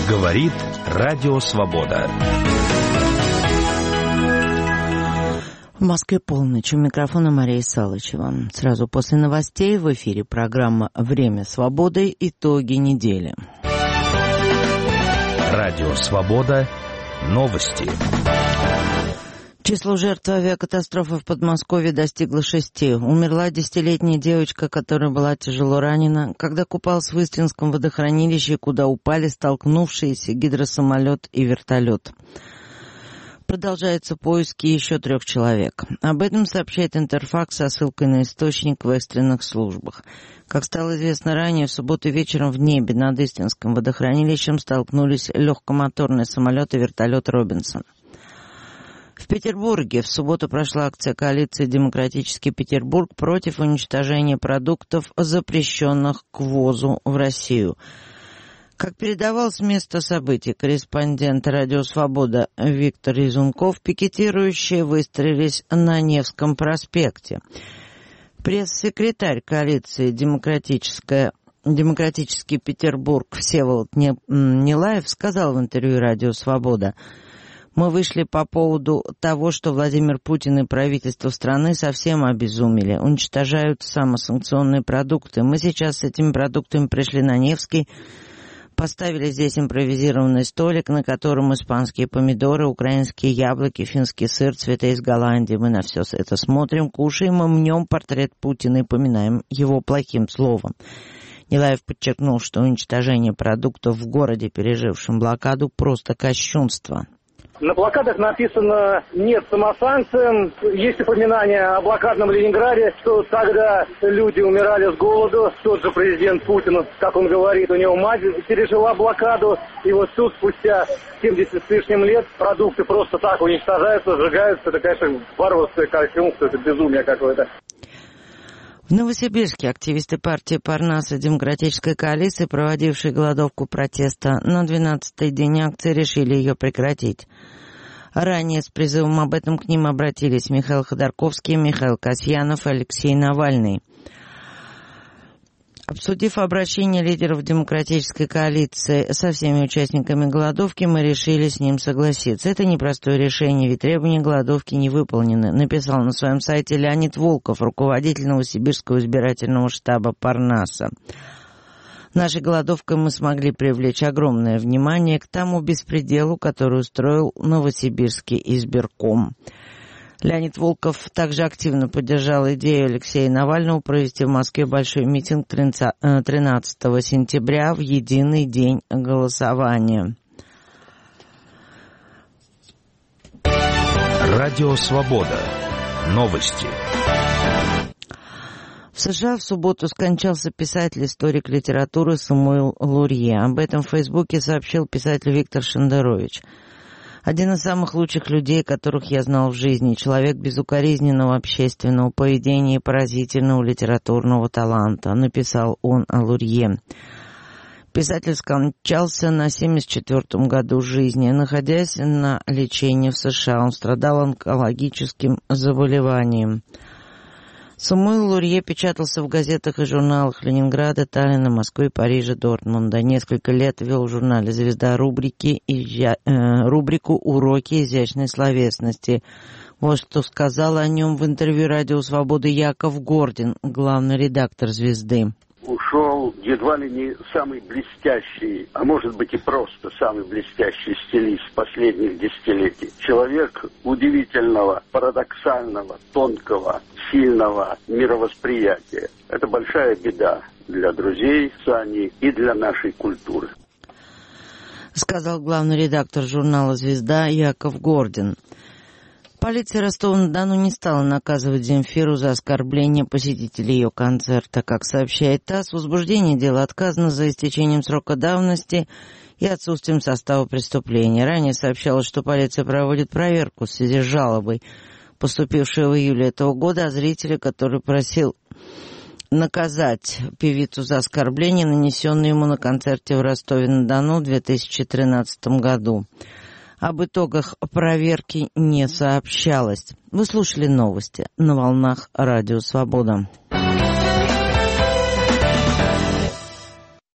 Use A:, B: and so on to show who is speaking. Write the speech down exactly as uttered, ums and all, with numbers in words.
A: Говорит Радио Свобода.
B: В Москве полночь. У микрофона Мария Салычева. Сразу после новостей в эфире программа «Время свободы. Итоги недели».
A: Радио Свобода. Новости.
B: Число жертв авиакатастрофы в Подмосковье достигло шести. Умерла десятилетняя девочка, которая была тяжело ранена, когда купалась в Истринском водохранилище, куда упали столкнувшиеся гидросамолет и вертолет. Продолжаются поиски еще трех человек. Об этом сообщает Интерфакс со ссылкой на источник в экстренных службах. Как стало известно ранее, в субботу вечером в небе над Истринским водохранилищем столкнулись легкомоторный самолет и вертолет «Робинсон». В Петербурге в субботу прошла акция коалиции «Демократический Петербург» против уничтожения продуктов, запрещенных к ввозу в Россию. Как передавал с места событий корреспондент «Радио Свобода» Виктор Изунков, пикетирующие выстроились на Невском проспекте. Пресс-секретарь коалиции «Демократическая «Демократический Петербург» Всеволод Нилаев сказал в интервью «Радио Свобода»: «Мы вышли по поводу того, что Владимир Путин и правительство страны совсем обезумели, уничтожают самосанкционные продукты. Мы сейчас с этими продуктами пришли на Невский, поставили здесь импровизированный столик, на котором испанские помидоры, украинские яблоки, финский сыр, цветы из Голландии. Мы на все это смотрим, кушаем и мнем портрет Путина и поминаем его плохим словом». Нилаев подчеркнул, что уничтожение продуктов в городе, пережившем блокаду, просто кощунство.
C: На плакатах написано «Нет самосанкциям». Есть упоминание о блокадном Ленинграде, что тогда люди умирали с голоду. Тот же президент Путин, как он говорит, у него мать пережила блокаду. И вот тут, спустя семьдесят с лишним лет, продукты просто так уничтожаются, сжигаются. Это, конечно, варварское кощунство, это безумие какое-то.
B: В Новосибирске активисты партии Парнаса Демократической коалиции, проводившие голодовку протеста на двенадцатый день акции, решили ее прекратить. Ранее с призывом об этом к ним обратились Михаил Ходорковский, Михаил Касьянов и Алексей Навальный. Обсудив обращение лидеров Демократической коалиции со всеми участниками голодовки, мы решили с ним согласиться. Это непростое решение, ведь требования голодовки не выполнены, написал на своем сайте Леонид Волков, руководитель Новосибирского избирательного штаба Парнаса. Нашей голодовкой мы смогли привлечь огромное внимание к тому беспределу, который устроил Новосибирский избирком. Леонид Волков также активно поддержал идею Алексея Навального провести в Москве большой митинг тринадцатого сентября в единый день голосования.
A: Радио Свобода. Новости.
B: В США в субботу скончался писатель, историк литературы Самуил Лурье. Об этом в Фейсбуке сообщил писатель Виктор Шендерович. Один из самых лучших людей, которых я знал в жизни, человек безукоризненного общественного поведения и поразительного литературного таланта, написал он о Лурье. Писатель скончался на семьдесят четвёртом году жизни. Находясь на лечении в США, он страдал онкологическим заболеванием. Самуил Лурье печатался в газетах и журналах Ленинграда, Таллина, Москвы, Парижа, Дортмунда. Несколько лет вел в журнале «Звезда» рубрики, изя... э, рубрику «Уроки изящной словесности». Вот что сказал о нем в интервью «Радио Свободы» Яков Гордин, главный редактор «Звезды».
D: Ушел едва ли не самый блестящий, а может быть и просто самый блестящий стилист последних десятилетий. Человек удивительного, парадоксального, тонкого, сильного мировосприятия. Это большая беда для друзей Сани и для нашей культуры.
B: Сказал главный редактор журнала «Звезда» Яков Гордин. Полиция Ростова-на-Дону не стала наказывать Земфиру за оскорбление посетителей ее концерта. Как сообщает ТАСС, возбуждение дела отказано за истечением срока давности и отсутствием состава преступления. Ранее сообщалось, что полиция проводит проверку в связи с жалобой, поступившей в июле этого года, а зрителя, который просил наказать певицу за оскорбление, нанесенное ему на концерте в Ростове-на-Дону в две тысячи тринадцатом году. Об итогах проверки не сообщалось. Вы слушали новости на волнах Радио Свобода.